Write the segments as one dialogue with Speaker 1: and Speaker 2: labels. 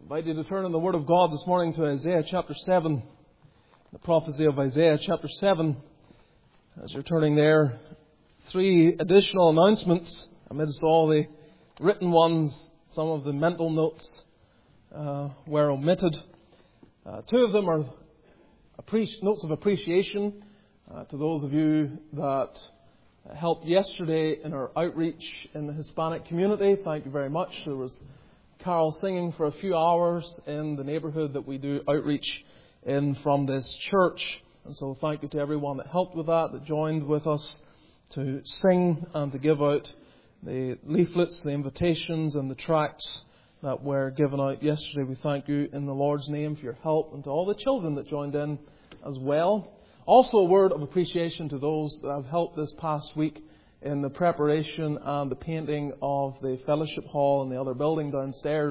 Speaker 1: I invite you to turn in the Word of God this morning to Isaiah chapter 7, the prophecy of Isaiah chapter 7. As you're turning there, 3 additional announcements amidst all the written ones. Some of the mental notes were omitted. 2 of them are notes of appreciation to those of you that helped yesterday in our outreach in the Hispanic community. Thank you very much. There was carol singing for a few hours in the neighbourhood that we do outreach in from this church. And so thank you to everyone that helped with that joined with us to sing and to give out the leaflets, the invitations and the tracts that were given out yesterday. We thank you in the Lord's name for your help, and to all the children that joined in as well. Also a word of appreciation to those that have helped this past week in the preparation and the painting of the fellowship hall and the other building downstairs.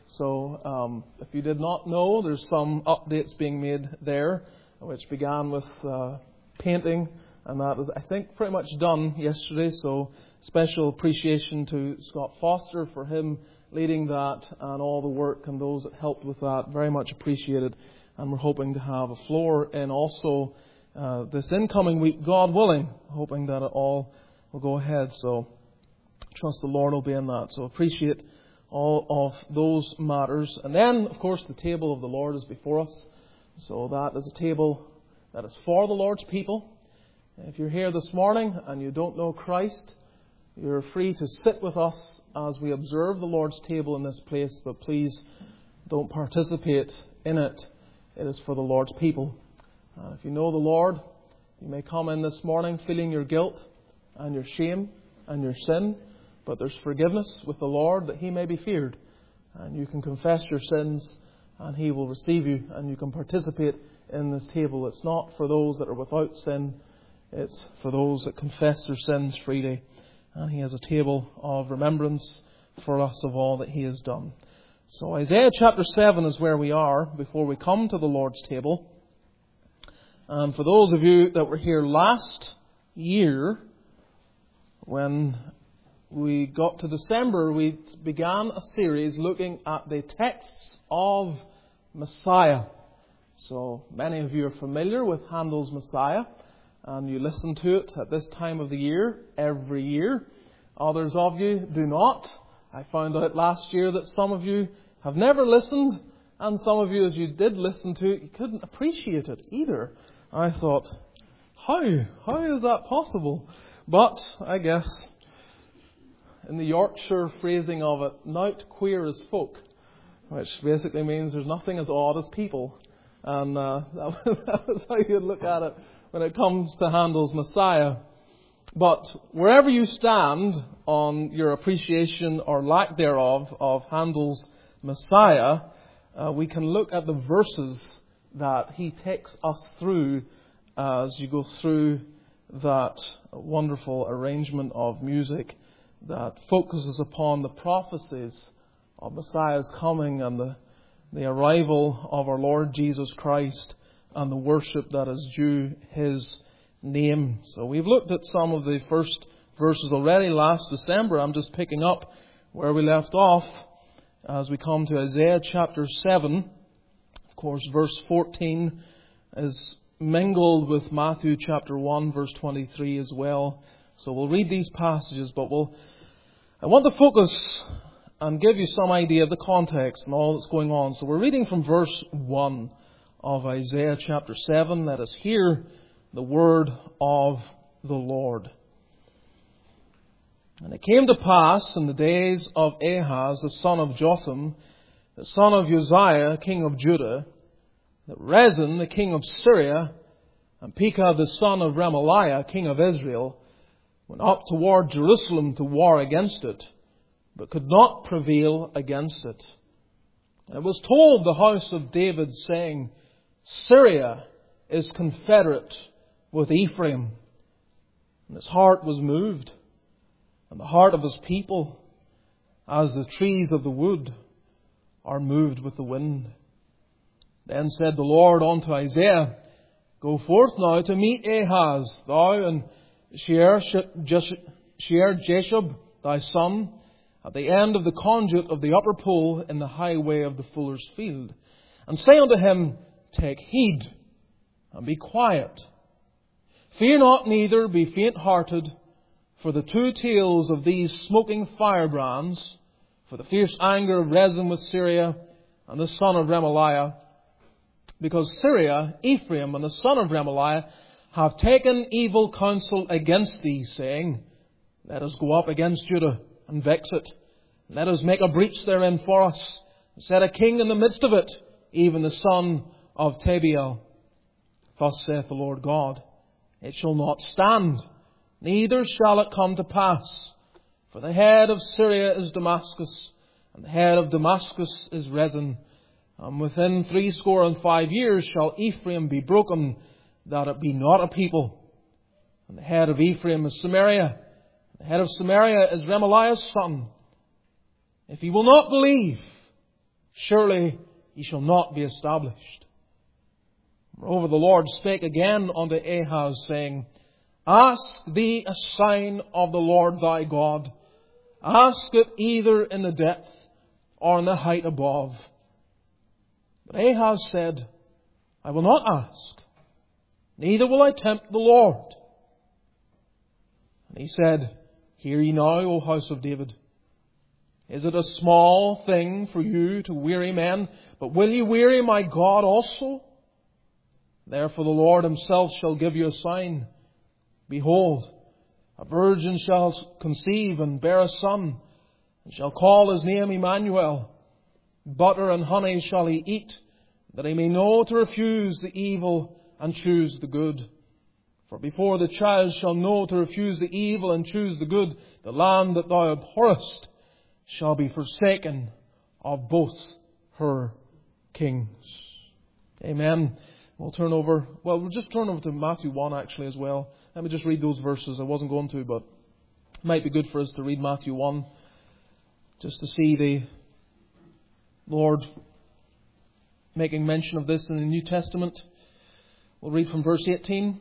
Speaker 1: So if you did not know, there's some updates being made there, which began with painting, and that was, I think, pretty much done yesterday. So special appreciation to Scott Foster for him leading that and all the work, and those that helped with that. Very much appreciated. And we're hoping to have a floor in also this incoming week, God willing, hoping that it all will go ahead. So trust the Lord will be in that. So appreciate all of those matters. And then, of course, the table of the Lord is before us. So that is a table that is for the Lord's people. If you're here this morning and you don't know Christ, you're free to sit with us as we observe the Lord's table in this place, but please don't participate in it. It is for the Lord's people. If you know the Lord, you may come in this morning feeling your guilt and your shame and your sin, but there's forgiveness with the Lord that He may be feared. And you can confess your sins and He will receive you, and you can participate in this table. It's not for those that are without sin, it's for those that confess their sins freely. And He has a table of remembrance for us of all that He has done. So Isaiah chapter 7 is where we are before we come to the Lord's table. And for those of you that were here last year, when we got to December, we began a series looking at the texts of Messiah. So many of you are familiar with Handel's Messiah, and you listen to it at this time of the year, every year. Others of you do not. I found out last year that some of you have never listened, and some of you, as you did listen to it, you couldn't appreciate it either. I thought, how is that possible? But I guess in the Yorkshire phrasing of it, "Nowt queer as folk," which basically means there's nothing as odd as people. And that was how you look at it when it comes to Handel's Messiah. But wherever you stand on your appreciation or lack thereof of Handel's Messiah, we can look at the verses that he takes us through as you go through that wonderful arrangement of music that focuses upon the prophecies of Messiah's coming and the arrival of our Lord Jesus Christ and the worship that is due His name. So we've looked at some of the first verses already last December. I'm just picking up where we left off as we come to Isaiah chapter 7. Of course, verse 14 is mingled with Matthew chapter 1, verse 23 as well. So we'll read these passages, but I want to focus and give you some idea of the context and all that's going on. So we're reading from verse 1 of Isaiah chapter 7. Let us hear the word of the Lord. And it came to pass in the days of Ahaz, the son of Jotham, the son of Uzziah, king of Judah, that Rezin, the king of Syria, and Pekah, the son of Remaliah, king of Israel, went up toward Jerusalem to war against it, but could not prevail against it. And it was told the house of David, saying, Syria is confederate with Ephraim. And his heart was moved, and the heart of his people, as the trees of the wood are moved with the wind. Then said the Lord unto Isaiah, Go forth now to meet Ahaz, thou and Shear-Jashub thy son, at the end of the conduit of the upper pool in the highway of the fuller's field, and say unto him, Take heed, and be quiet. Fear not, neither be faint-hearted, for the two tails of these smoking firebrands, for the fierce anger of Rezin with Syria and the son of Remaliah, because Syria, Ephraim, and the son of Remaliah have taken evil counsel against thee, saying, Let us go up against Judah and vex it. Let us make a breach therein for us, and set a king in the midst of it, even the son of Tabiel. Thus saith the Lord God, It shall not stand, neither shall it come to pass. For the head of Syria is Damascus, and the head of Damascus is Rezin. And within 65 years shall Ephraim be broken, that it be not a people. And the head of Ephraim is Samaria. The head of Samaria is Remaliah's son. If ye will not believe, surely ye shall not be established. Moreover, the Lord spake again unto Ahaz, saying, Ask thee a sign of the Lord thy God. Ask it either in the depth or in the height above. But Ahaz said, I will not ask, neither will I tempt the Lord. And he said, Hear ye now, O house of David. Is it a small thing for you to weary men? But will ye weary my God also? Therefore the Lord himself shall give you a sign. Behold, a virgin shall conceive and bear a son, and shall call his name Emmanuel. Butter and honey shall he eat, that he may know to refuse the evil and choose the good. For before the child shall know to refuse the evil and choose the good, the land that thou abhorrest shall be forsaken of both her kings. Amen. We'll just turn over to Matthew 1 actually as well. Let me just read those verses. I wasn't going to, but it might be good for us to read Matthew 1 just to see the Lord making mention of this in the New Testament. We'll read from verse 18.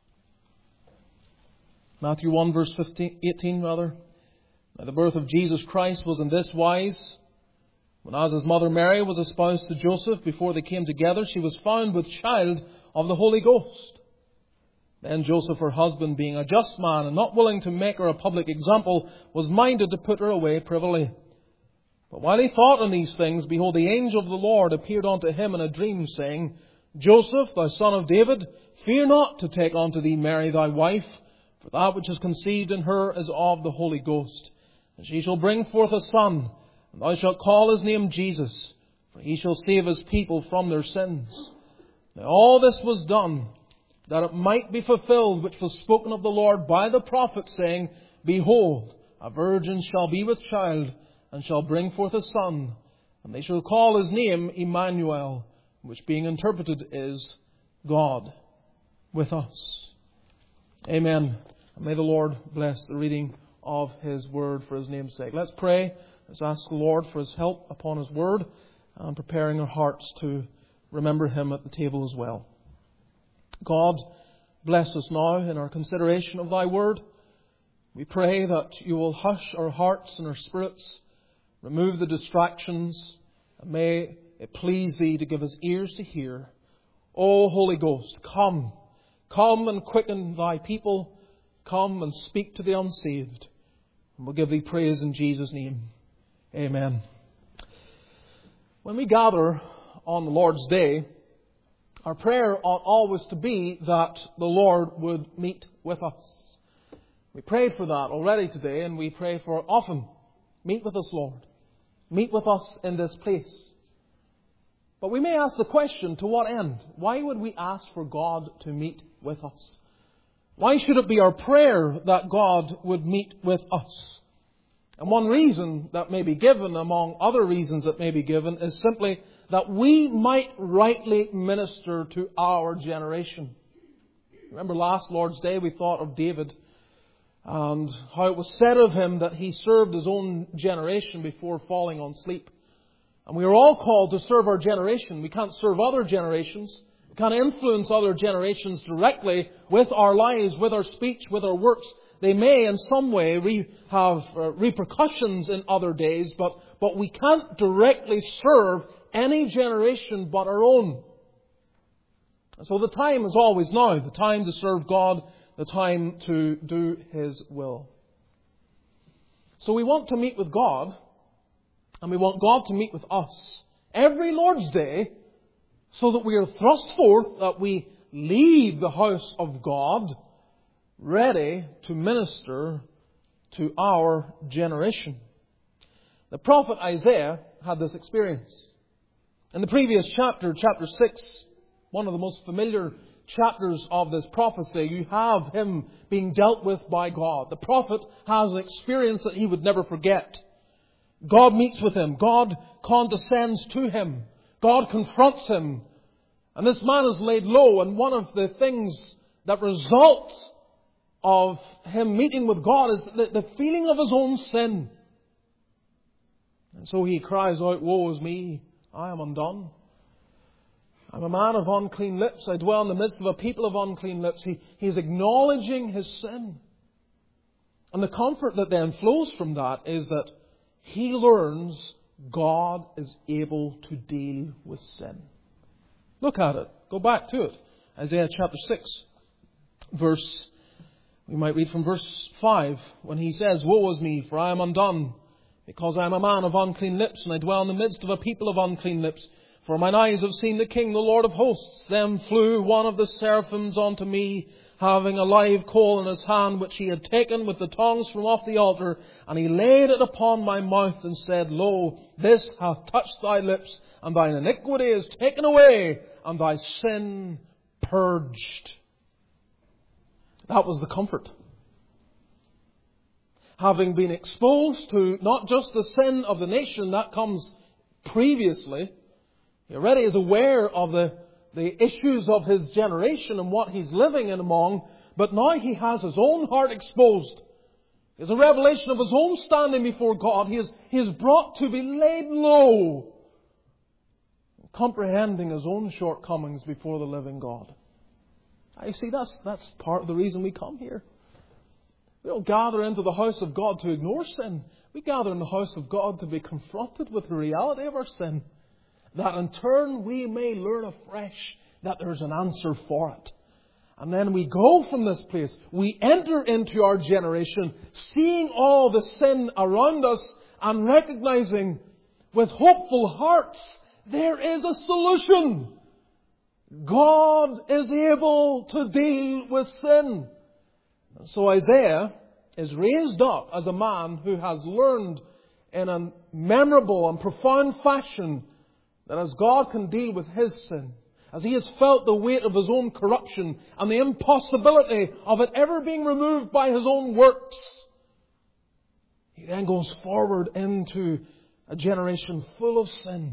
Speaker 1: Matthew 1 verse 18 rather. Now the birth of Jesus Christ was in this wise. When as his mother Mary was espoused to Joseph, before they came together, she was found with child of the Holy Ghost. Then Joseph, her husband, being a just man and not willing to make her a public example, was minded to put her away privily. But while he thought on these things, behold, the angel of the Lord appeared unto him in a dream, saying, Joseph, thou son of David, fear not to take unto thee Mary thy wife, for that which is conceived in her is of the Holy Ghost. And she shall bring forth a son, and thou shalt call his name Jesus, for he shall save his people from their sins. Now all this was done, that it might be fulfilled which was spoken of the Lord by the prophet, saying, Behold, a virgin shall be with child, and shall bring forth a son, and they shall call his name Emmanuel, which being interpreted is God with us. Amen. And may the Lord bless the reading of His Word for His name's sake. Let's pray. Let's ask the Lord for His help upon His Word and preparing our hearts to remember Him at the table as well. God, bless us now in our consideration of Thy Word. We pray that You will hush our hearts and our spirits, remove the distractions, and may it please Thee to give us ears to hear. O Holy Ghost, come. Come and quicken Thy people. Come and speak to the unsaved. And we'll give Thee praise in Jesus' name. Amen. When we gather on the Lord's Day, our prayer ought always to be that the Lord would meet with us. We prayed for that already today, and we pray for it often. Meet with us, Lord. Meet with us in this place. But we may ask the question, to what end? Why would we ask for God to meet with us? Why should it be our prayer that God would meet with us? And one reason that may be given, among other reasons that may be given, is simply that we might rightly minister to our generation. Remember last Lord's Day we thought of David and how it was said of him that he served his own generation before falling on sleep. And we are all called to serve our generation. We can't serve other generations. We can't influence other generations directly with our lives, with our speech, with our works. They may in some way have repercussions in other days, but we can't directly serve any generation but our own. So the time is always now, the time to serve God, the time to do His will. So we want to meet with God, and we want God to meet with us every Lord's Day, so that we are thrust forth, that we leave the house of God ready to minister to our generation. The prophet Isaiah had this experience. In the previous chapter, chapter 6, one of the most familiar chapters of this prophecy, you have him being dealt with by God. The prophet has an experience that he would never forget. God meets with him. God condescends to him. God confronts him. And this man is laid low. And one of the things that results of him meeting with God is the feeling of his own sin. And so he cries out, "Woe is me, I am undone. I'm a man of unclean lips. I dwell in the midst of a people of unclean lips." He's acknowledging his sin. And the comfort that then flows from that is that he learns God is able to deal with sin. Look at it. Go back to it. Isaiah chapter 6, we might read from verse 5, when he says, "Woe is me, for I am undone, because I am a man of unclean lips, and I dwell in the midst of a people of unclean lips. For mine eyes have seen the King, the Lord of hosts. Then flew one of the seraphims unto me, having a live coal in his hand, which he had taken with the tongs from off the altar. And he laid it upon my mouth, and said, Lo, this hath touched thy lips, and thine iniquity is taken away, and thy sin purged." That was the comfort. Having been exposed to not just the sin of the nation, that comes previously. He already is aware of the issues of his generation and what he's living in among, but now he has his own heart exposed. There's a revelation of his own standing before God. He is brought to be laid low, comprehending his own shortcomings before the living God. You see, that's part of the reason we come here. We don't gather into the house of God to ignore sin. We gather in the house of God to be confronted with the reality of our sin, that in turn we may learn afresh that there's an answer for it. And then we go from this place. We enter into our generation, seeing all the sin around us and recognizing with hopeful hearts there is a solution. God is able to deal with sin. And so Isaiah is raised up as a man who has learned in a memorable and profound fashion that as God can deal with his sin, as he has felt the weight of his own corruption and the impossibility of it ever being removed by his own works, he then goes forward into a generation full of sin,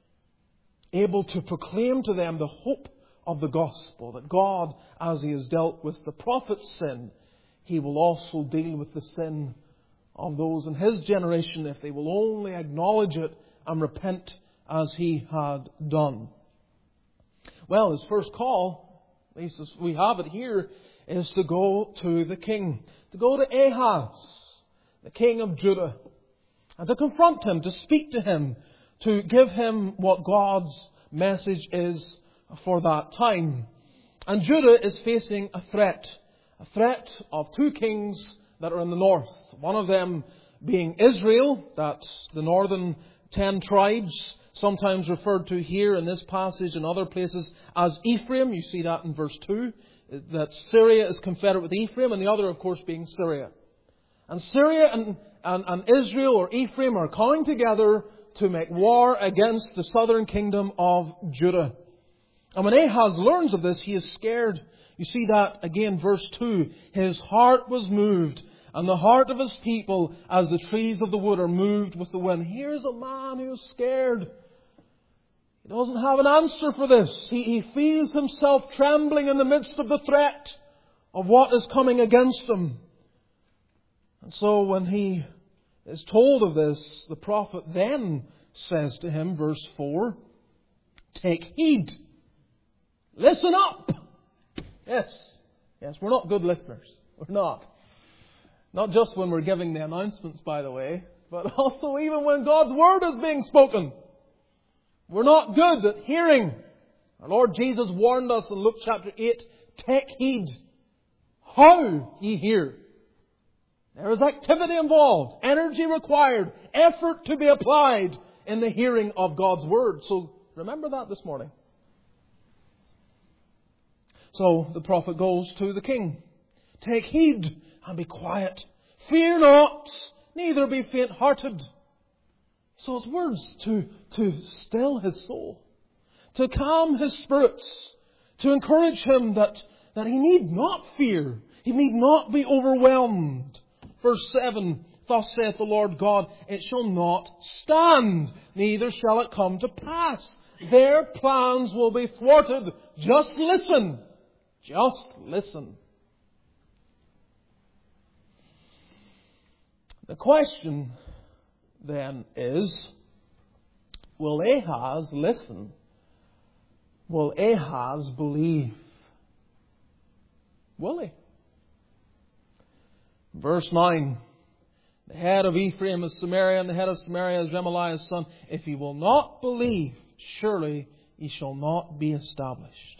Speaker 1: able to proclaim to them the hope of the gospel, that God, as he has dealt with the prophet's sin, he will also deal with the sin of those in his generation if they will only acknowledge it and repent as he had done. Well, his first call, at least as we have it here, is to go to the king, to go to Ahaz, the king of Judah, and to confront him, to speak to him, to give him what God's message is for that time. And Judah is facing a threat of two kings that are in the north. One of them being Israel, that's the northern 10 tribes, sometimes referred to here in this passage and other places as Ephraim. You see that in verse 2, that Syria is confederate with Ephraim, and the other, of course, being Syria. And Syria and Israel, or Ephraim, are coming together to make war against the southern kingdom of Judah. And when Ahaz learns of this, he is scared. You see that again, verse 2. His heart was moved, and the heart of his people as the trees of the wood are moved with the wind. Here's a man who is scared. He doesn't have an answer for this. He feels himself trembling in the midst of the threat of what is coming against him. And so when he is told of this, the prophet then says to him, verse 4, "Take heed. Listen up." Yes, we're not good listeners. We're not. Not just when we're giving the announcements, by the way, but also even when God's Word is being spoken. We're not good at hearing. Our Lord Jesus warned us in Luke chapter 8, take heed how ye hear. There is activity involved, energy required, effort to be applied in the hearing of God's Word. So remember that this morning. So the prophet goes to the king. Take heed and be quiet. Fear not, neither be faint-hearted. So it's words to still his soul, to calm his spirits, to encourage him that he need not fear. He need not be overwhelmed. Verse 7, thus saith the Lord God, it shall not stand, neither shall it come to pass. Their plans will be thwarted. Just listen. Just listen. The question then is, will Ahaz listen? Will Ahaz believe? Will he? Verse 9, the head of Ephraim is Samaria, and the head of Samaria is Remaliah's son. If he will not believe, surely he shall not be established.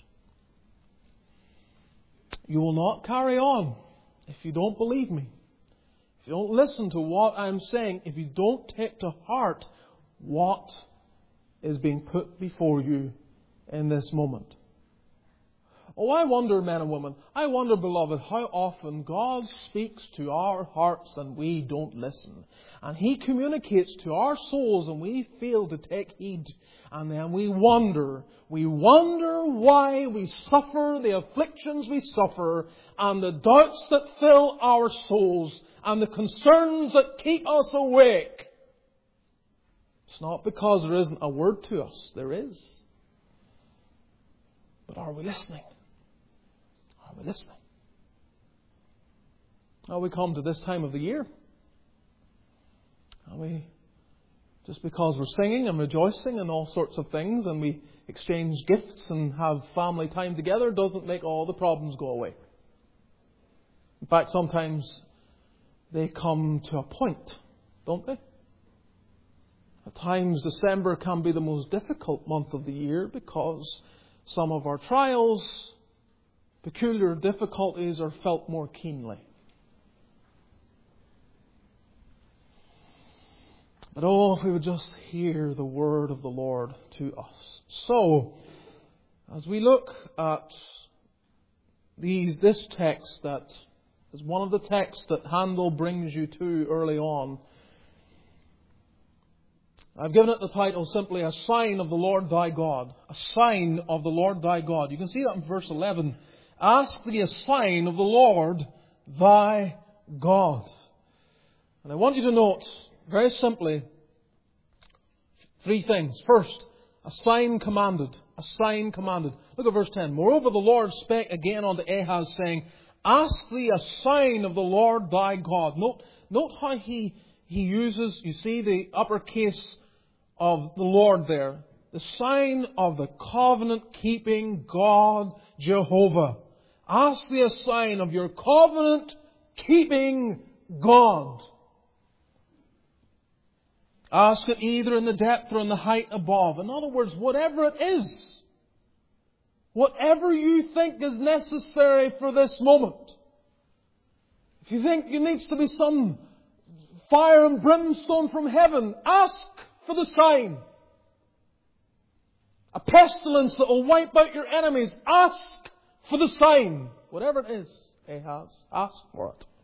Speaker 1: You will not carry on if you don't believe me. If you don't listen to what I'm saying, if you don't take to heart what is being put before you in this moment. Oh, I wonder, men and women, I wonder, beloved, how often God speaks to our hearts and we don't listen. And He communicates to our souls and we fail to take heed. And then we wonder why we suffer the afflictions we suffer, and the doubts that fill our souls, and the concerns that keep us awake. It's not because there isn't a word to us. There is. But are we listening? Are we listening? Now we come to this time of the year. And we, just because we're singing and rejoicing and all sorts of things, and we exchange gifts and have family time together, doesn't make all the problems go away. In fact, sometimes they come to a point, don't they? At times, December can be the most difficult month of the year because some of our trials, peculiar difficulties are felt more keenly. But oh, if we would just hear the word of the Lord to us. So, as we look at this text that is one of the texts that Handel brings you to early on, I've given it the title simply, A Sign of the Lord Thy God. A sign of the Lord Thy God. You can see that in verse 11. Ask thee a sign of the Lord Thy God. And I want you to note, very simply, three things. First, a sign commanded. A sign commanded. Look at verse 10. Moreover, the Lord spake again unto Ahaz, saying, Ask thee a sign of the Lord Thy God. Note how he uses, you see the uppercase of the Lord there. The sign of the covenant-keeping God, Jehovah. Ask thee a sign of your covenant-keeping God. Ask it either in the depth or in the height above. In other words, whatever it is, whatever you think is necessary for this moment. If you think there needs to be some fire and brimstone from heaven, ask for the sign. A pestilence that will wipe out your enemies, ask for the sign. Whatever it is, Ahaz, ask for it.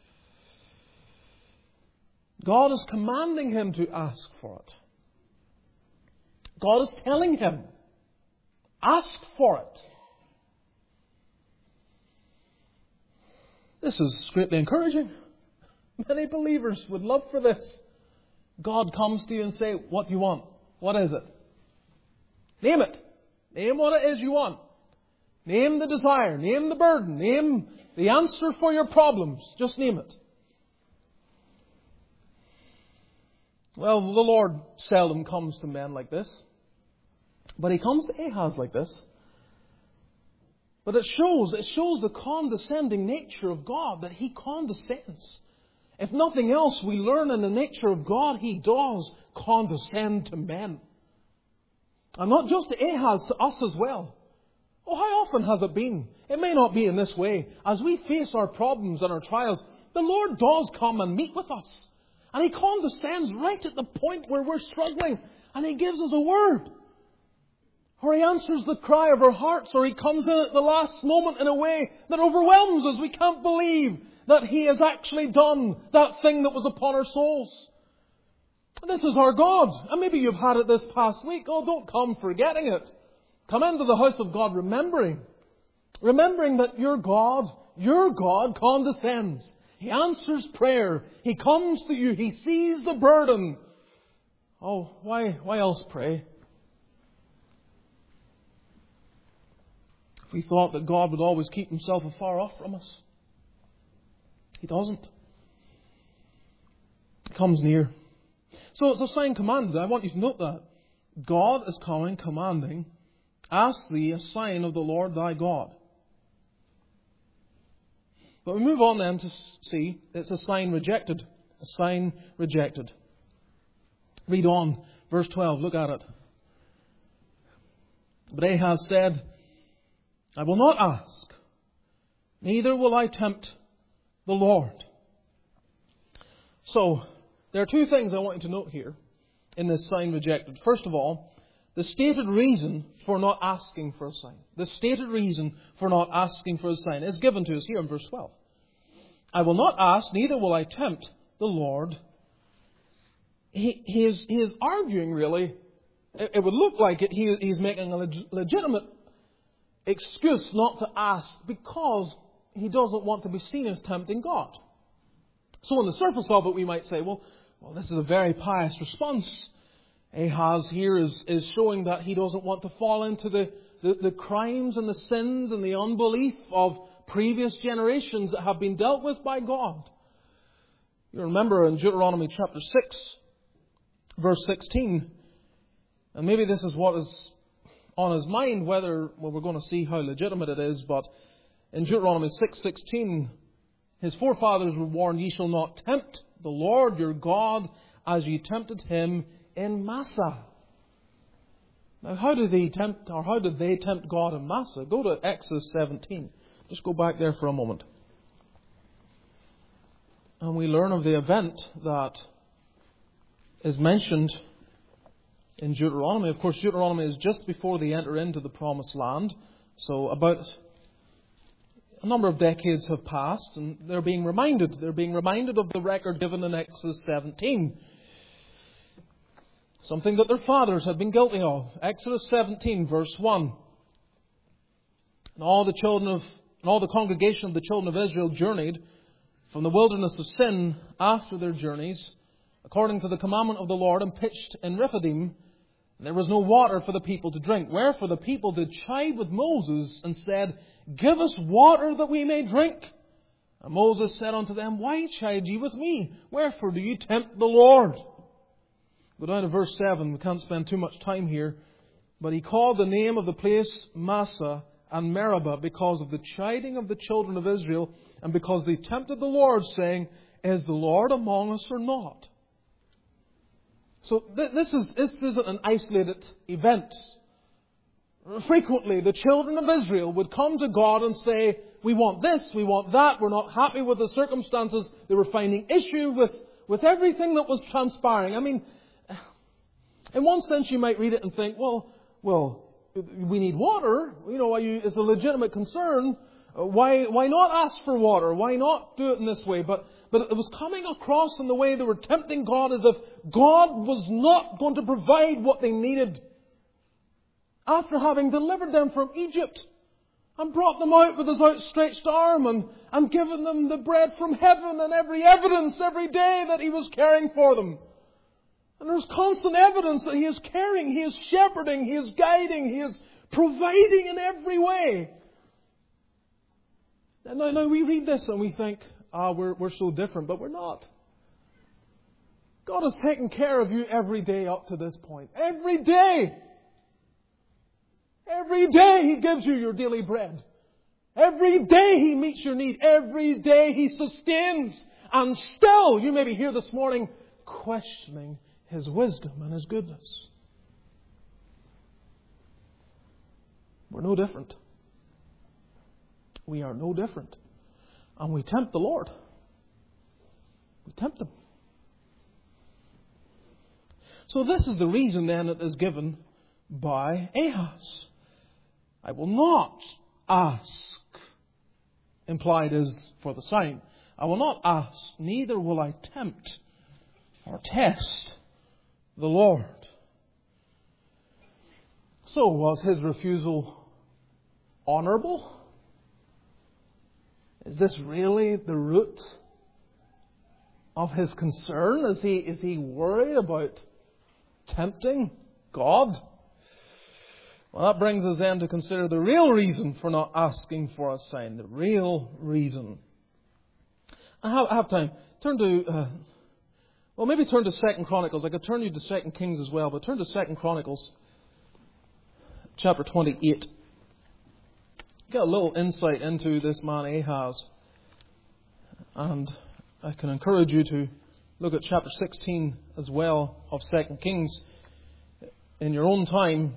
Speaker 1: God is commanding him to ask for it. God is telling him, ask for it. This is greatly encouraging. Many believers would love for this. God comes to you and say, what do you want? What is it? Name it. Name what it is you want. Name the desire. Name the burden. Name the answer for your problems. Just name it. Well, the Lord seldom comes to men like this. But He comes to Ahaz like this. But it shows the condescending nature of God, that He condescends. If nothing else, we learn in the nature of God, He does condescend to men. And not just to Ahaz, to us as well. Oh, how often has it been? It may not be in this way. As we face our problems and our trials, the Lord does come and meet with us. And He condescends right at the point where we're struggling. And He gives us a word. Or He answers the cry of our hearts. Or He comes in at the last moment in a way that overwhelms us. We can't believe that He has actually done that thing that was upon our souls. This is our God. And maybe you've had it this past week. Oh, don't come forgetting it. Come into the house of God remembering that your God condescends. He answers prayer. He comes to you. He sees the burden. Oh, why else pray? If we thought that God would always keep Himself afar off from us, He doesn't. He comes near. So it's a sign commanded. I want you to note that. God is coming, commanding, ask thee a sign of the Lord thy God. But we move on then to see it's a sign rejected. A sign rejected. Read on, verse 12, look at it. But Ahaz said, I will not ask, neither will I tempt the Lord. So, there are two things I want you to note here in this sign rejected. First of all, the stated reason for not asking for a sign. The stated reason for not asking for a sign is given to us here in verse 12. I will not ask, neither will I tempt the Lord. He is arguing, really. It would look like it. He's making a legitimate excuse not to ask because he doesn't want to be seen as tempting God. So on the surface of it, we might say, well, this is a very pious response. Ahaz here is showing that he doesn't want to fall into the crimes and the sins and the unbelief of previous generations that have been dealt with by God. You remember in Deuteronomy chapter 6, verse 16, and maybe this is what is on his mind, we're going to see how legitimate it is, but in Deuteronomy 6:16, his forefathers were warned, ye shall not tempt the Lord your God as ye tempted Him in Massah. Now, how did they tempt God in Massah? Go to Exodus 17. Just go back there for a moment. And we learn of the event that is mentioned in Deuteronomy. Of course, Deuteronomy is just before they enter into the promised land. So about a number of decades have passed and they're being reminded. They're being reminded of the record given in Exodus 17. Something that their fathers had been guilty of. Exodus 17, verse 1. And all the congregation of the children of Israel journeyed from the wilderness of Sin after their journeys, according to the commandment of the Lord, and pitched in Rephidim. And there was no water for the people to drink. Wherefore the people did chide with Moses and said, give us water that we may drink. And Moses said unto them, why chide ye with me? Wherefore do you tempt the Lord? Go down to verse 7. We can't spend too much time here. But he called the name of the place Massah and Meribah because of the chiding of the children of Israel and because they tempted the Lord, saying, is the Lord among us or not? So this isn't an isolated event. Frequently, the children of Israel would come to God and say, we want this, we want that, we're not happy with the circumstances. They were finding issue with everything that was transpiring. I mean, in one sense you might read it and think, well, we need water. It's a legitimate concern. Why not ask for water? Why not do it in this way? But it was coming across in the way they were tempting God as if God was not going to provide what they needed. After having delivered them from Egypt and brought them out with His outstretched arm and given them the bread from heaven and every evidence every day that He was caring for them. And there's constant evidence that He is caring, He is shepherding, He is guiding, He is providing in every way. Now we read this and we think, we're so different, but we're not. God has taken care of you every day up to this point. Every day! Every day He gives you your daily bread. Every day He meets your need. Every day He sustains And still, you may be here this morning questioning His wisdom and His goodness. We're no different. We are no different. And we tempt the Lord. We tempt Him. So this is the reason then that is given by Ahaz. I will not ask. Implied is for the sign. I will not ask, neither will I tempt or test the Lord. So was his refusal honourable? Is this really the root of his concern? Is he worried about tempting God? Well, that brings us then to consider the real reason for not asking for a sign. The real reason. I have time. Turn to, maybe turn to 2 Chronicles. I could turn you to 2 Kings as well, but turn to 2 Chronicles, chapter 28. Get a little insight into this man Ahaz. And I can encourage you to look at chapter 16 as well of 2 Kings in your own time.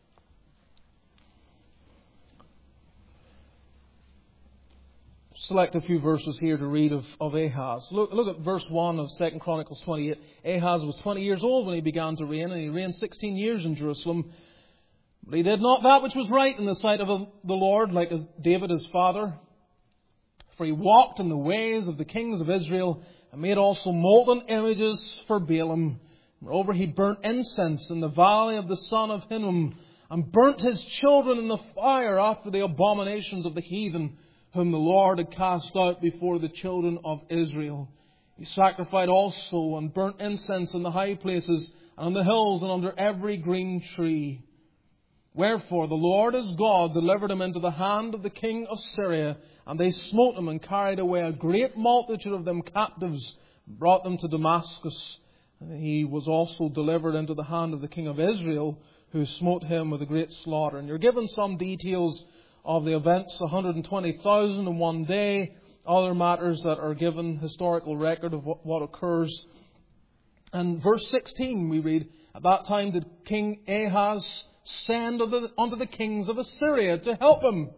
Speaker 1: Select a few verses here to read of Ahaz. Look at verse 1 of 2 Chronicles 28. Ahaz was 20 years old when he began to reign, and he reigned 16 years in Jerusalem. But he did not that which was right in the sight of the Lord, like as David his father. For he walked in the ways of the kings of Israel, and made also molten images for Baalim. Moreover, he burnt incense in the valley of the son of Hinnom, and burnt his children in the fire after the abominations of the heathen, whom the Lord had cast out before the children of Israel. He sacrificed also and burnt incense in the high places, and on the hills, and under every green tree. Wherefore the Lord his God delivered him into the hand of the king of Syria, and they smote him and carried away a great multitude of them captives, and brought them to Damascus. And he was also delivered into the hand of the king of Israel, who smote him with a great slaughter. And you're given some details of the events, 120,000 in one day, other matters that are given, historical record of what occurs. And verse 16 we read, at that time did King Ahaz send unto the kings of Assyria to help him.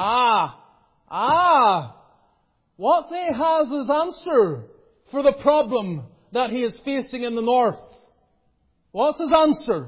Speaker 1: What's Ahaz's answer for the problem that he is facing in the north? What's his answer?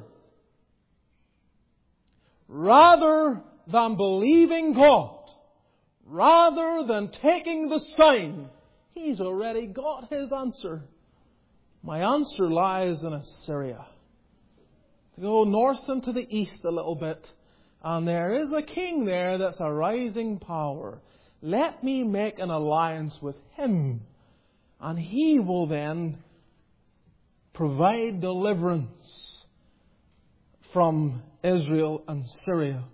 Speaker 1: Rather than believing God, rather than taking the sign, he's already got his answer. My answer lies in Assyria. To go north and to the east a little bit, and there is a king there that's a rising power. Let me make an alliance with him, and he will then provide deliverance from Israel and Syria.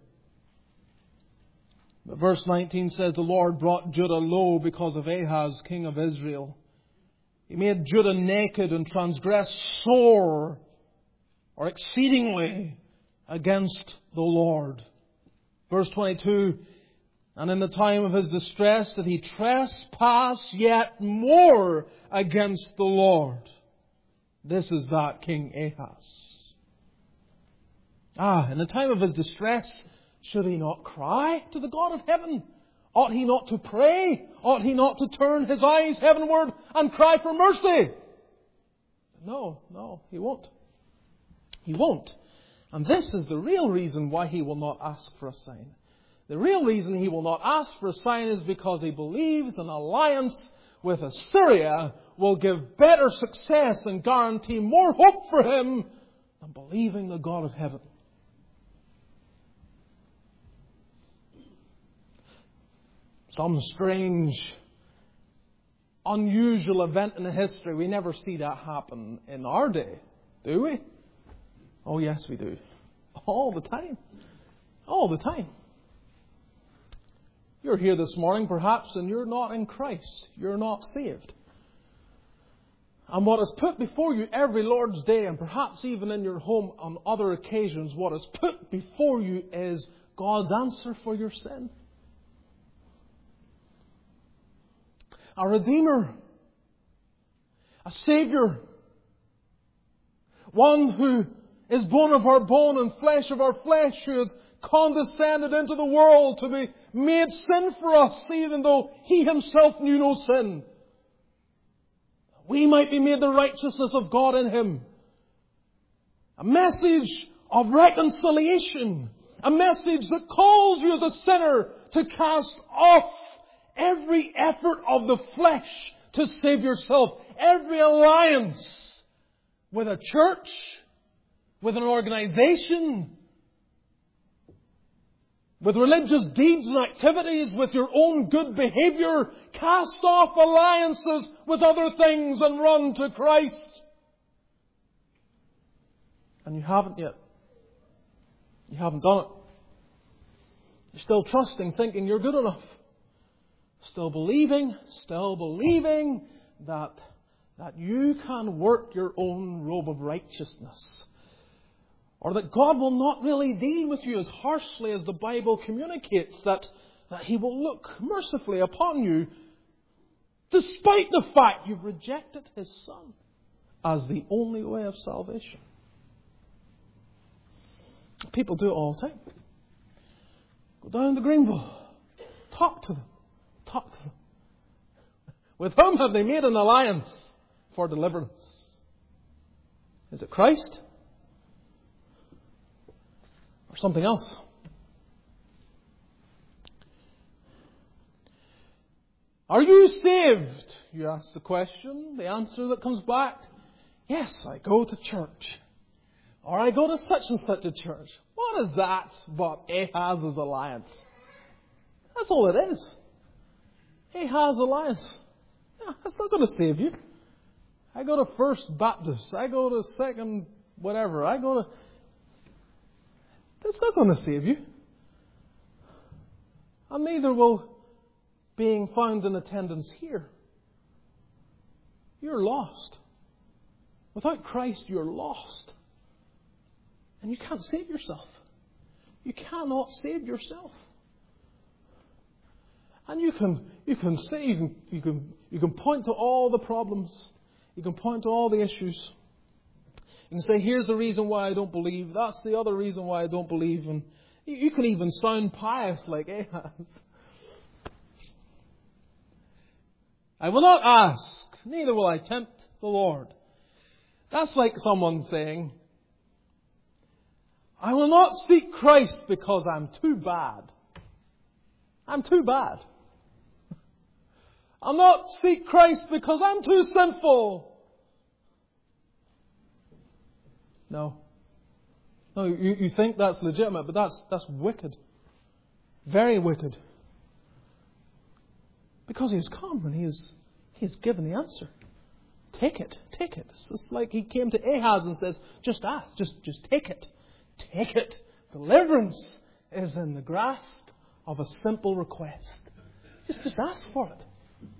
Speaker 1: But verse 19 says, the Lord brought Judah low because of Ahaz, king of Israel. He made Judah naked and transgressed sore, or exceedingly, against the Lord. Verse 22, and in the time of his distress did he trespass yet more against the Lord. This is that King Ahaz. In the time of his distress, should he not cry to the God of heaven? Ought he not to pray? Ought he not to turn his eyes heavenward and cry for mercy? No, he won't. He won't. And this is the real reason why he will not ask for a sign. The real reason he will not ask for a sign is because he believes an alliance with Assyria will give better success and guarantee more hope for him than believing the God of heaven. Some strange, unusual event in the history. We never see that happen in our day, do we? Oh yes, we do. All the time. All the time. You're here this morning, perhaps, and you're not in Christ. You're not saved. And what is put before you every Lord's Day, and perhaps even in your home on other occasions, what is put before you is God's answer for your sin. A Redeemer A Saviour. One who is bone of our bone and flesh of our flesh, who has condescended into the world to be made sin for us, even though He Himself knew no sin. We might be made the righteousness of God in Him. A message of reconciliation. A message that calls you as a sinner to cast off every effort of the flesh to save yourself. Every alliance with a church, with an organization, with religious deeds and activities, with your own good behavior. Cast off alliances with other things and run to Christ. And you haven't yet. You haven't done it. You're still trusting, thinking you're good enough. Still believing that you can work your own robe of righteousness. Or that God will not really deal with you as harshly as the Bible communicates, that He will look mercifully upon you, despite the fact you've rejected His Son as the only way of salvation. People do it all the time. Go down to Greenville. Talk to them. With whom have they made an alliance for deliverance? Is it Christ? Or something else? Are you saved? You ask the question. The answer that comes back, yes, I go to church. Or I go to such and such a church. What is that but Ahaz's alliance? That's all it is. Ahaz's alliance. Yeah, that's not going to save you. I go to First Baptist. I go to Second whatever. That's not going to save you. And neither will being found in attendance here. You're lost. Without Christ, you're lost. And you can't save yourself. You cannot save yourself. And you can say, you can point to all the problems. You can point to all the issues. You can say, here's the reason why I don't believe. That's the other reason why I don't believe. And you can even sound pious like Ahaz. I will not ask, neither will I tempt the Lord. That's like someone saying, I will not seek Christ because I'm too bad. I'm too bad. I'll not seek Christ because I'm too sinful. No, you think that's legitimate, but that's wicked. Very wicked. Because He has come and He has given the answer. Take it. It's just like He came to Ahaz and says, just ask, just take it. Take it. Deliverance is in the grasp of a simple request. Just ask for it.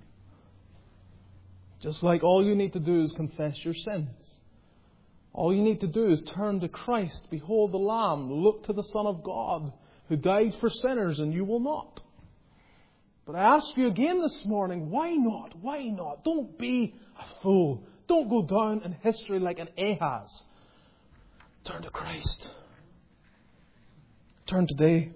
Speaker 1: Just like all you need to do is confess your sins. All you need to do is turn to Christ. Behold the Lamb. Look to the Son of God who died for sinners, and you will not. But I ask you again this morning, why not? Why not? Don't be a fool. Don't go down in history like an Ahaz. Turn to Christ. Turn today.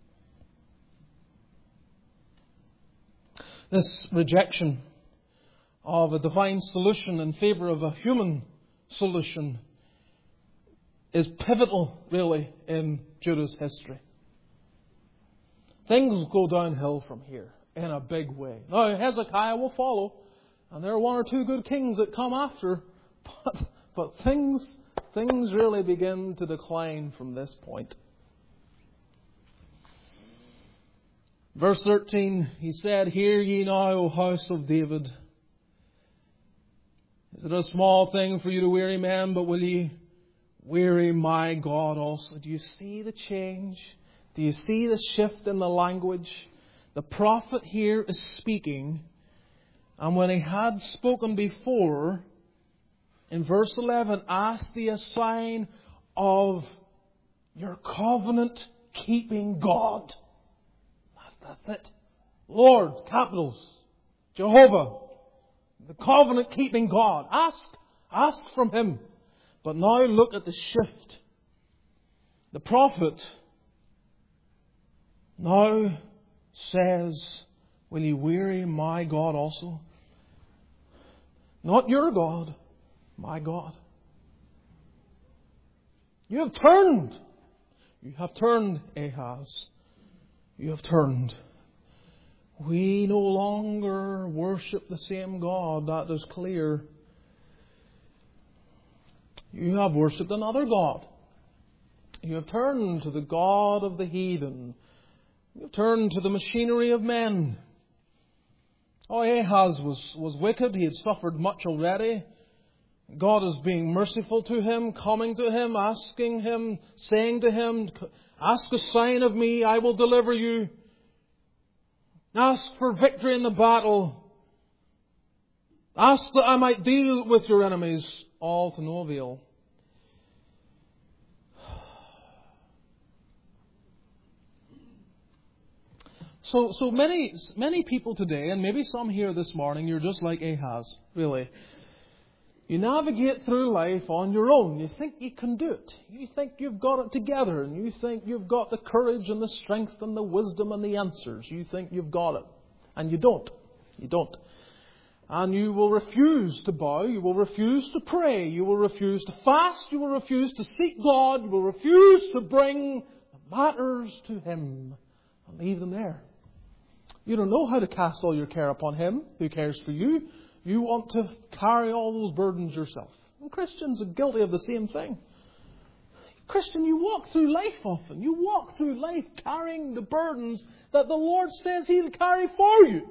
Speaker 1: This rejection of a divine solution in favour of a human solution is pivotal, really, in Judah's history. Things go downhill from here in a big way. Now, Hezekiah will follow, and there are one or two good kings that come after, but things really begin to decline from this point. Verse 13, he said, Hear ye now, O house of David. Is it a small thing for you to weary men, but will ye weary my God also? Do you see the change? Do you see the shift in the language? The prophet here is speaking, and when he had spoken before, in verse 11, ask thee a sign of your covenant-keeping God. That's it. Lord, capitals. Jehovah. the covenant-keeping God. Ask from Him. But now look at the shift. The prophet now says, will you weary my God also? Not your God, my God. You have turned. You have turned, Ahaz. You have turned. We no longer worship the same God. That is clear. You have worshipped another God. You have turned to the God of the heathen. You have turned to the machinery of men. Oh, Ahaz was wicked. He had suffered much already. God is being merciful to him, coming to him, asking him, saying to him, ask a sign of me, I will deliver you. Ask for victory in the battle. Ask that I might deal with your enemies, all to no avail. So many people today, and maybe some here this morning, you're just like Ahaz, really. You navigate through life on your own. You think you can do it. You think you've got it together. And you think you've got the courage and the strength and the wisdom and the answers. You think you've got it. And you don't. You don't. And you will refuse to bow. You will refuse to pray. You will refuse to fast. You will refuse to seek God. You will refuse to bring the matters to Him and leave them there. You don't know how to cast all your care upon Him who cares for you. You want to carry all those burdens yourself. And Christians are guilty of the same thing. Christian, you walk through life often. You walk through life carrying the burdens that the Lord says He'll carry for you.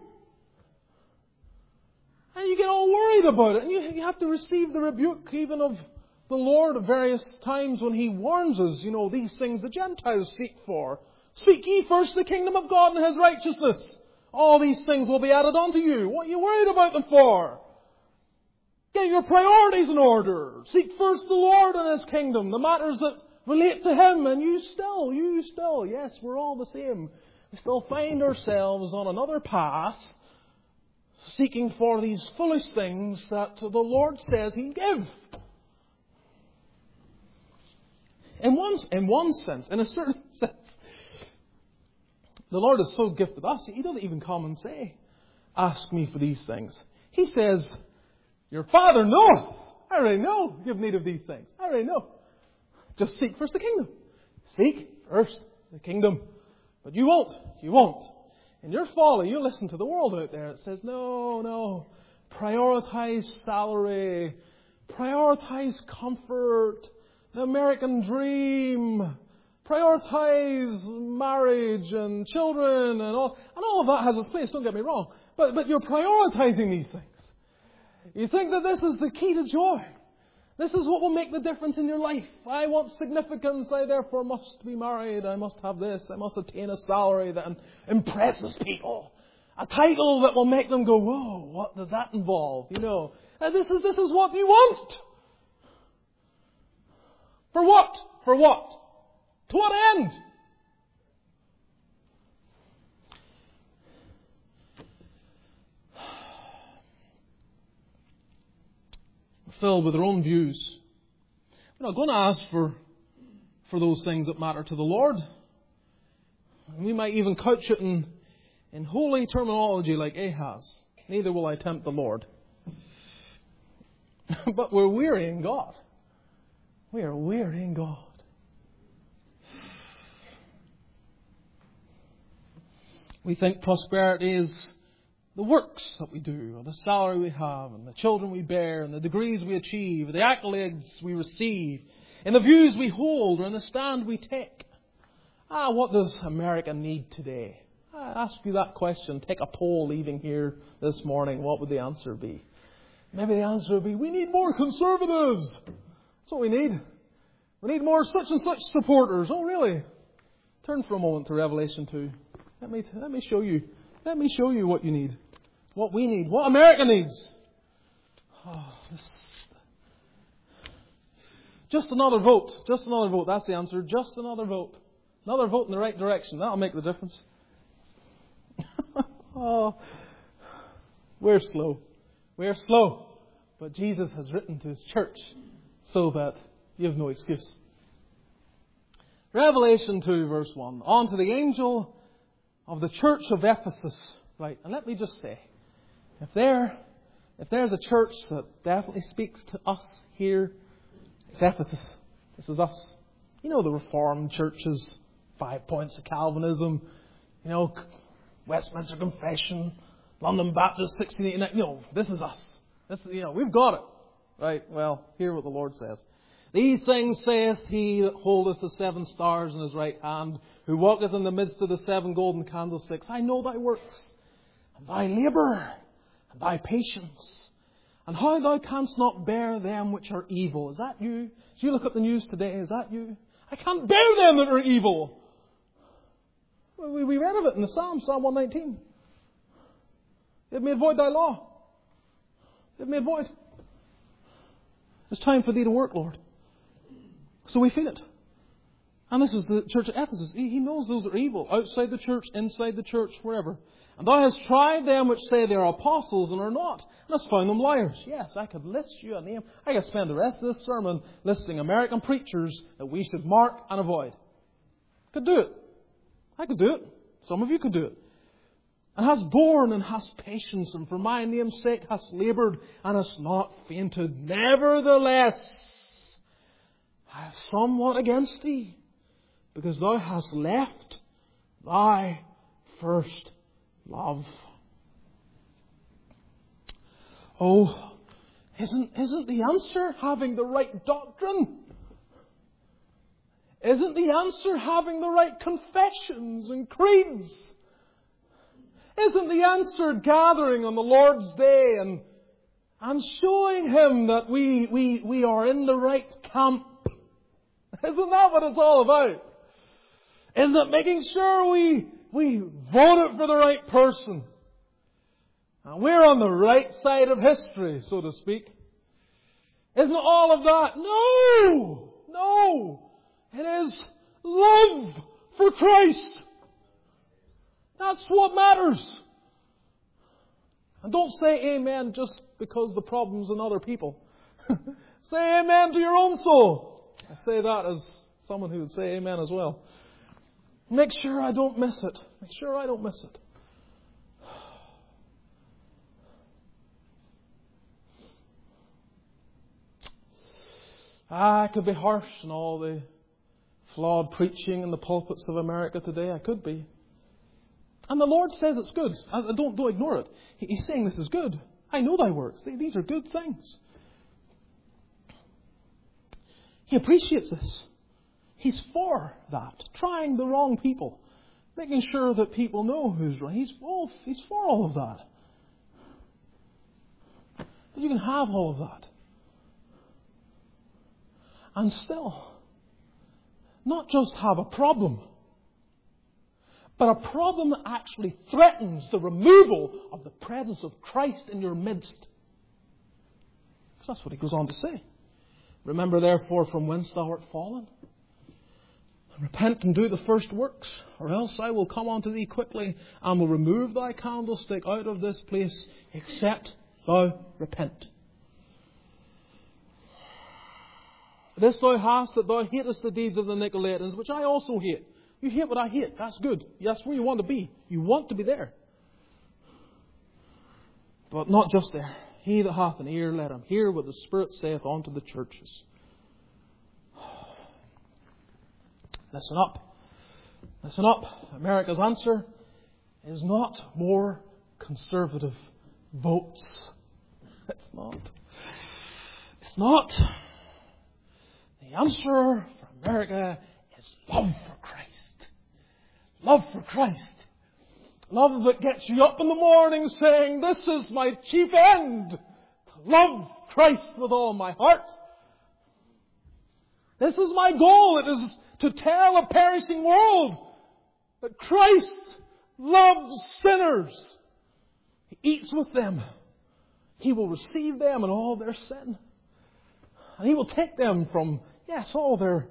Speaker 1: And you get all worried about it. And you have to receive the rebuke even of the Lord at various times when He warns us, these things the Gentiles seek for. Seek ye first the kingdom of God and His righteousness. All these things will be added unto you. What are you worried about them for? Get your priorities in order. Seek first the Lord and His kingdom, the matters that relate to Him. And you still, yes, we're all the same. We still find ourselves on another path, seeking for these foolish things that the Lord says He'll give. In one sense, in a certain sense, the Lord has so gifted us, He doesn't even come and say, ask me for these things. He says, your Father knoweth. I already know you have need of these things. I already know. Just seek first the kingdom. Seek first the kingdom. But you won't. You won't. In your folly, you listen to the world out there. It says, no. Prioritize salary. Prioritize comfort. The American dream. Prioritize marriage and children and all of that has its place, don't get me wrong. But you're prioritizing these things. You think that this is the key to joy. This is what will make the difference in your life. I want significance, I therefore must be married, I must have this, I must attain a salary that impresses people. A title that will make them go, whoa, what does that involve? And this is what you want. For what? For what? To what end? We're filled with our own views. We're not going to ask for those things that matter to the Lord. We might even couch it in holy terminology like Ahaz. Neither will I tempt the Lord. But we're wearying God. We are wearying God. We think prosperity is the works that we do, or the salary we have, and the children we bear, and the degrees we achieve, or the accolades we receive, and the views we hold, or in the stand we take. What does America need today? I ask you that question. Take a poll leaving here this morning. What would the answer be? Maybe the answer would be, we need more conservatives. That's what we need. We need more such and such supporters. Oh, really? Turn for a moment to Revelation 2. Let me show you. Let me show you what you need. What we need. What America needs. Just another vote. Just another vote. That's the answer. Just another vote. Another vote in the right direction. That'll make the difference. We're slow. We are slow. But Jesus has written to His church so that you have no excuse. Revelation 2 verse 1. On to the angel of the church of Ephesus. Right, and let me just say, if there's a church that definitely speaks to us here, it's Ephesus. This is us. You know the Reformed churches, 5 points of Calvinism, Westminster Confession, London Baptist 1689. This is us. We've got it. Right, well, hear what the Lord says. These things saith He that holdeth the 7 stars in His right hand, who walketh in the midst of the 7 golden candlesticks. I know thy works, and thy labour, and thy patience, and how thou canst not bear them which are evil. Is that you? As you look at the news today, is that you? I can't bear them that are evil. We read of it in the Psalm 119. Give me avoid thy law. Give me avoid. It's time for thee to work, Lord. So we feel it. And this is the church at Ephesus. He knows those are evil. Outside the church, inside the church, wherever. And thou hast tried them which say they are apostles and are not, and hast found them liars. Yes, I could list you a name. I could spend the rest of this sermon listing American preachers that we should mark and avoid. Could do it. I could do it. Some of you could do it. And hast borne and hast patience, and for my name's sake hast laboured and hast not fainted. Nevertheless, I have somewhat against thee, because thou hast left thy first love. Oh, isn't the answer having the right doctrine? Isn't the answer having the right confessions and creeds? Isn't the answer gathering on the Lord's Day and showing Him that we are in the right camp? Isn't that what it's all about? Isn't it making sure we voted for the right person? And we're on the right side of history, so to speak. Isn't it all of that? No! It is love for Christ. That's what matters. And don't say amen just because the problem's in other people. Say amen to your own soul. I say that as someone who would say amen as well. Make sure I don't miss it. Make sure I don't miss it. I could be harsh in all the flawed preaching in the pulpits of America today. I could be. And the Lord says it's good. Don't ignore it. He's saying this is good. I know thy works. These are good things. He appreciates this. He's for that. Trying the wrong people. Making sure that people know who's right. He's for all of that. But you can have all of that. And still, not just have a problem, but a problem that actually threatens the removal of the presence of Christ in your midst. Because that's what he goes on to say. Remember therefore from whence thou art fallen. Repent and do the first works, or else I will come unto thee quickly, and will remove thy candlestick out of this place, except thou repent. This thou hast, that thou hatest the deeds of the Nicolaitans, which I also hate. You hate what I hate. That's good. That's where you want to be. You want to be there. But not just there. He that hath an ear, let him hear what the Spirit saith unto the churches. Listen up. Listen up. America's answer is not more conservative votes. It's not. It's not. The answer for America is love for Christ. Love for Christ. Love that gets you up in the morning saying, this is my chief end. To love Christ with all my heart. This is my goal. It is to tell a perishing world that Christ loves sinners. He eats with them. He will receive them in all their sin. And He will take them from, all their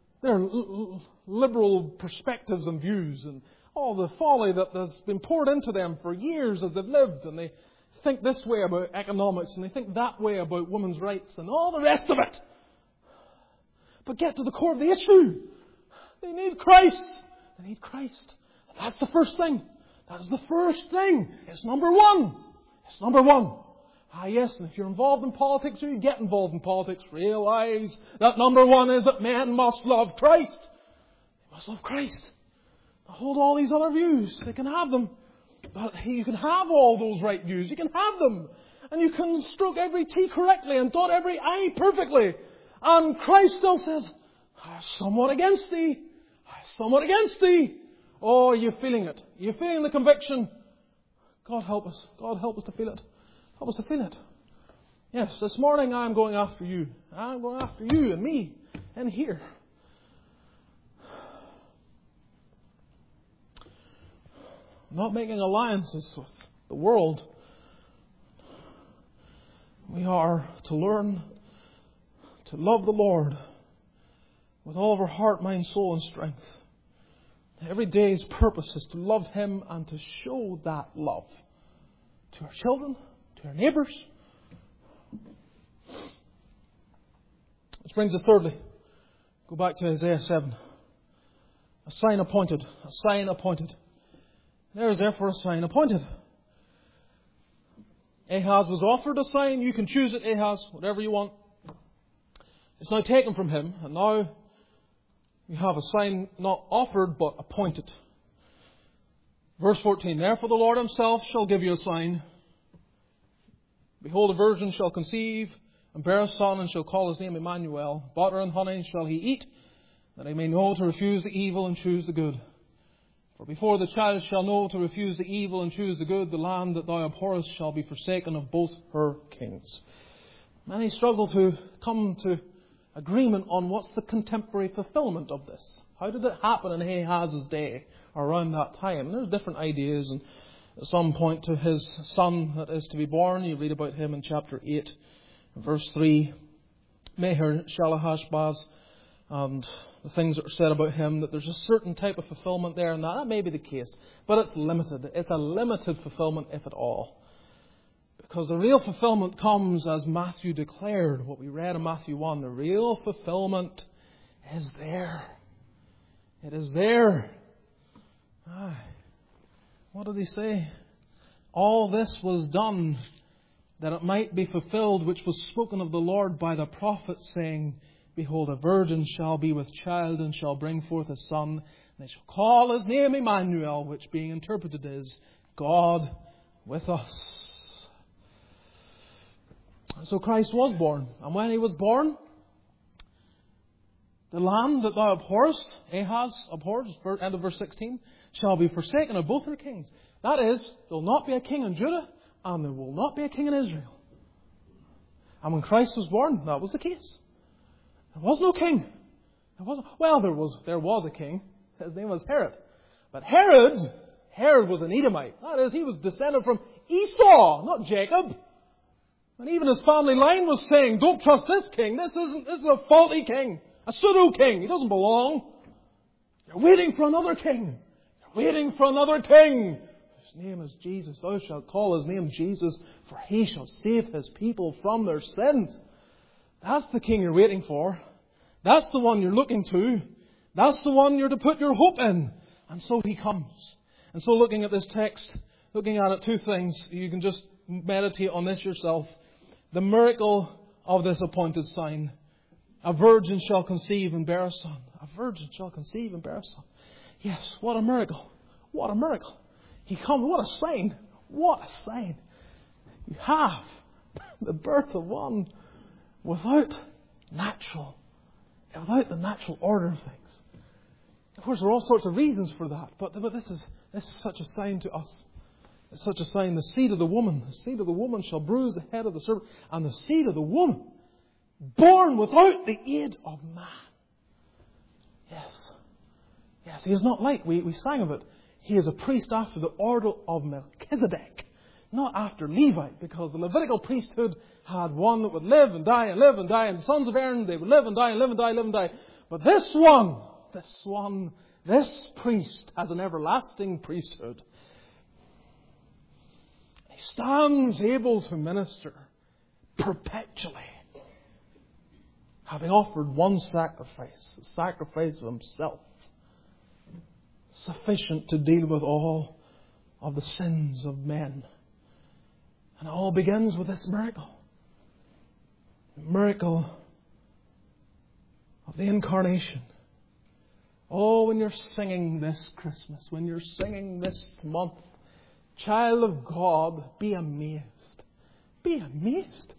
Speaker 1: liberal perspectives and views and all the folly that has been poured into them for years as they've lived, and they think this way about economics, and they think that way about women's rights, and all the rest of it. But get to the core of the issue. They need Christ. They need Christ. That's the first thing. That is the first thing. It's number one. It's number one. Ah, yes, and if you're involved in politics or you get involved in politics, realize that number one is that men must love Christ. They must love Christ. Now, hold all these other views. They can have them. But you can have all those right views. You can have them. And you can stroke every T correctly and dot every I perfectly. And Christ still says, I have somewhat against thee. I have somewhat against thee. Oh, are you feeling it? Are you feeling the conviction? God help us. God help us to feel it. Help us to feel it. Yes, this morning I'm going after you. I'm going after you and me and here. Not making alliances with the world. We are to learn to love the Lord with all of our heart, mind, soul, and strength. Every day's purpose is to love Him and to show that love to our children, to our neighbours. Which brings us thirdly. Go back to Isaiah 7. A sign appointed. A sign appointed. There is therefore a sign appointed. Ahaz was offered a sign. You can choose it, Ahaz, whatever you want. It's now taken from him, and now you have a sign not offered but appointed. Verse 14, therefore the Lord Himself shall give you a sign. Behold, a virgin shall conceive and bear a son, and shall call his name Emmanuel. Butter and honey shall he eat, that he may know to refuse the evil and choose the good. For before the child shall know to refuse the evil and choose the good, the land that thou abhorrest shall be forsaken of both her kings. Many struggle to come to agreement on what's the contemporary fulfillment of this. How did it happen in Ahaz's day, or around that time? There's different ideas, and at some point to his son that is to be born. You read about him in chapter 8, verse 3. Meher-Shalal-Hash-Baz, and the things that are said about him, that there's a certain type of fulfillment there, and that may be the case. But it's limited. It's a limited fulfillment, if at all. Because the real fulfillment comes as Matthew declared, what we read in Matthew 1. The real fulfillment is there. It is there. What did he say? All this was done that it might be fulfilled, which was spoken of the Lord by the prophet, saying, behold, a virgin shall be with child and shall bring forth a son, and they shall call his name Emmanuel, which being interpreted is God with us. And so Christ was born. And when He was born, the land that thou abhorrest, Ahaz abhorred, end of verse 16, shall be forsaken of both her kings. That is, there will not be a king in Judah, and there will not be a king in Israel. And when Christ was born, that was the case. There was no king. There was a king. His name was Herod. But Herod was an Edomite. That is, he was descended from Esau, not Jacob. And even his family line was saying, don't trust this king. This is a faulty king. A pseudo-king. He doesn't belong. You're waiting for another king. You're waiting for another king. His name is Jesus. Thou shalt call his name Jesus, for he shall save his people from their sins. That's the king you're waiting for. That's the one you're looking to. That's the one you're to put your hope in. And so he comes. And so looking at this text, looking at it, two things. You can just meditate on this yourself. The miracle of this appointed sign. A virgin shall conceive and bear a son. A virgin shall conceive and bear a son. Yes, what a miracle. What a miracle. He comes. What a sign. What a sign. You have the birth of one without the natural order of things. Of course, there are all sorts of reasons for that, but this is such a sign to us. It's such a sign. The seed of the woman shall bruise the head of the serpent, and the seed of the woman, born without the aid of man. Yes, he is not like, we sang of it, he is a priest after the order of Melchizedek, not after Levi, because the Levitical priesthood had one that would live and die and live and die, and the sons of Aaron, they would live and die and live and die and live and die. But this priest has an everlasting priesthood. He He stands able to minister perpetually, having offered one sacrifice, the sacrifice of Himself, sufficient to deal with all of the sins of men. And it all begins with this miracle. The miracle of the Incarnation. Oh, when you're singing this Christmas, when you're singing this month, child of God, be amazed. Be amazed.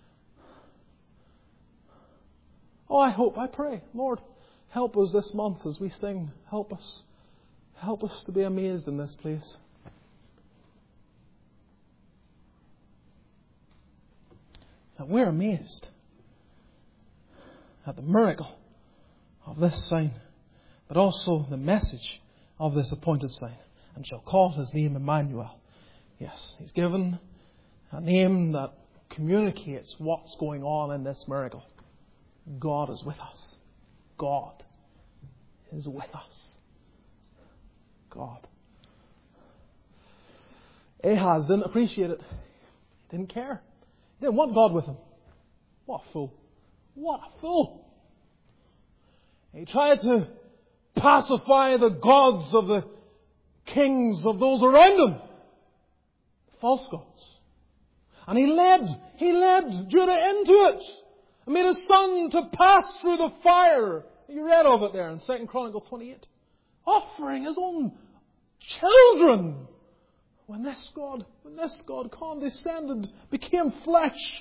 Speaker 1: Oh, I pray, Lord, help us this month as we sing. Help us. Help us to be amazed in this place. And we're amazed at the miracle of this sign, but also the message of this appointed sign. And shall call His name Emmanuel. Yes, He's given a name that communicates what's going on in this miracle. God is with us. God is with us. God. Ahaz didn't appreciate it. He didn't care. He didn't want God with him. What a fool. What a fool. He tried to pacify the gods of the kings of those around him. False gods. And he led Judah into it. And made his son to pass through the fire. You read of it there in 2 Chronicles 28. Offering his own children. When this God condescended, became flesh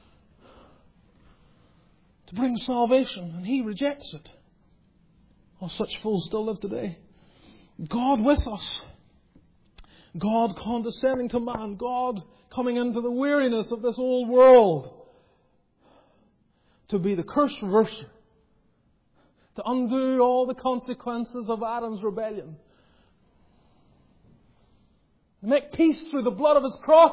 Speaker 1: to bring salvation, and he rejects it. Oh, such fools still live today. God with us. God condescending to man. God coming into the weariness of this old world to be the curse reverser. To undo all the consequences of Adam's rebellion. To make peace through the blood of His cross.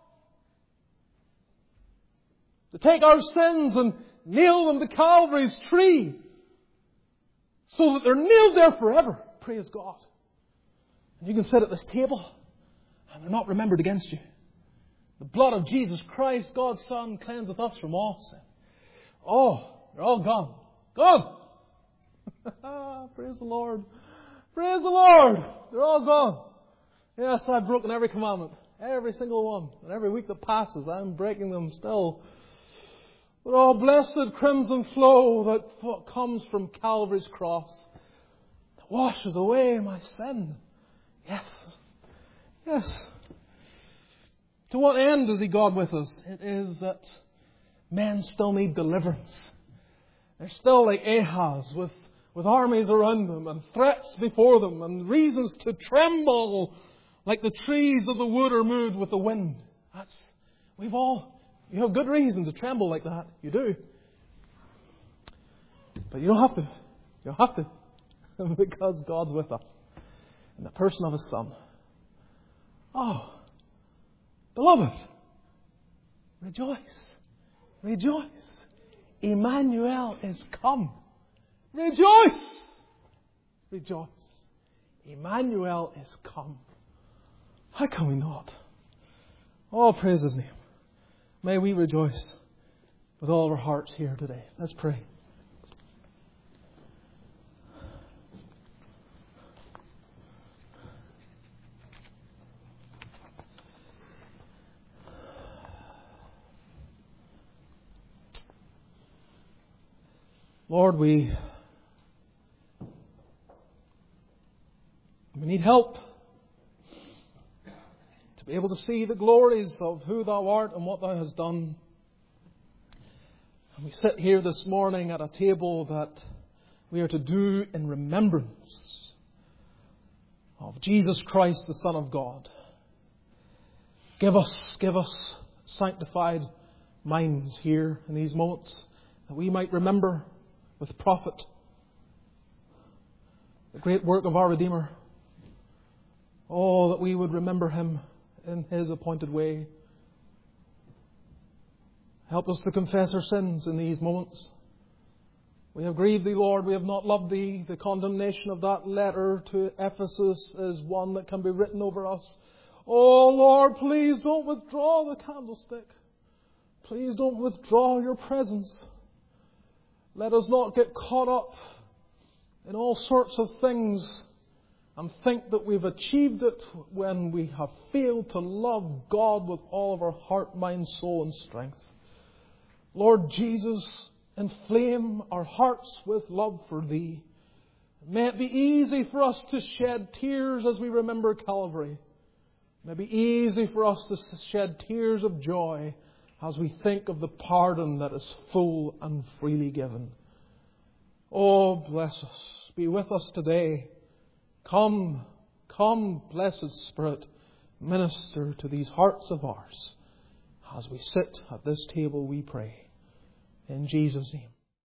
Speaker 1: To take our sins and nail them to Calvary's tree. So that they're nailed there forever. Praise God. And you can sit at this table and they're not remembered against you. The blood of Jesus Christ, God's Son, cleanseth us from all sin. Oh, they're all gone. Gone! Praise the Lord. Praise the Lord. They're all gone. Yes, I've broken every commandment. Every single one. And every week that passes, I'm breaking them still. But oh, blessed crimson flow that comes from Calvary's cross. That washes away my sin. Yes. Yes. To what end is He God with us? It is that men still need deliverance. They're still like Ahaz with armies around them and threats before them and reasons to tremble like the trees of the wood are moved with the wind. You have good reason to tremble like that. You do. But you don't have to. You don't have to. Because God's with us. In the person of His Son. Oh, beloved, rejoice. Rejoice. Emmanuel is come. Rejoice. Rejoice. Emmanuel is come. How can we not? Oh, praise His name. May we rejoice with all our hearts here today. Let's pray. Lord, we need help to be able to see the glories of who Thou art and what Thou hast done. And we sit here this morning at a table that we are to do in remembrance of Jesus Christ, the Son of God. Give us sanctified minds here in these moments that we might remember with profit the great work of our Redeemer. Oh, that we would remember Him in His appointed way. Help us to confess our sins in these moments. We have grieved Thee, Lord. We have not loved Thee. The condemnation of that letter to Ephesus is one that can be written over us. Oh Lord, please don't withdraw the candlestick. Please don't withdraw your presence. Let us not get caught up in all sorts of things and think that we've achieved it when we have failed to love God with all of our heart, mind, soul and strength. Lord Jesus, inflame our hearts with love for Thee. May it be easy for us to shed tears as we remember Calvary. May it be easy for us to shed tears of joy as we think of the pardon that is full and freely given. Oh, bless us. Be with us today. Come, blessed Spirit, minister to these hearts of ours as we sit at this table, we pray. In Jesus' name.